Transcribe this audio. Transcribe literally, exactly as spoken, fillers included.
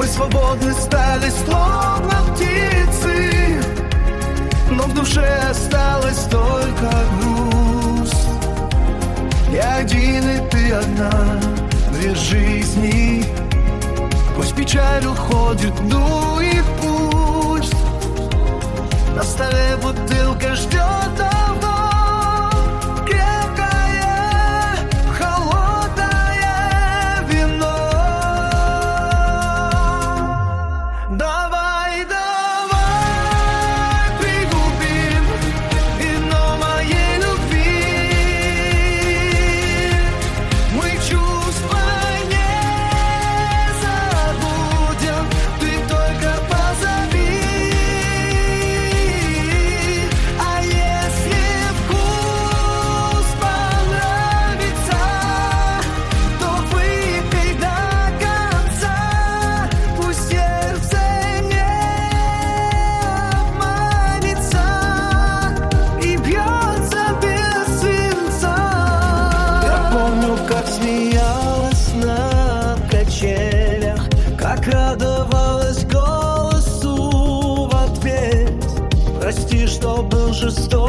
Мы свободны стали, словно птицы, но в душе осталось только груз. Я один и ты одна, две жизни. Пусть печаль уходит, ну и пусть. На столе бутылка ждет давно, крепкое, холодное вино. Давай, давай пригубим вино моей любви. Мы чувства не забудем, ты только позови. А если вкус понравится, то выпей до конца. Пусть сердце не обманется и бьется без свинца. Я помню, как смеялась на качелях, как радовалась голосу в ответ. Прости, что был жесток.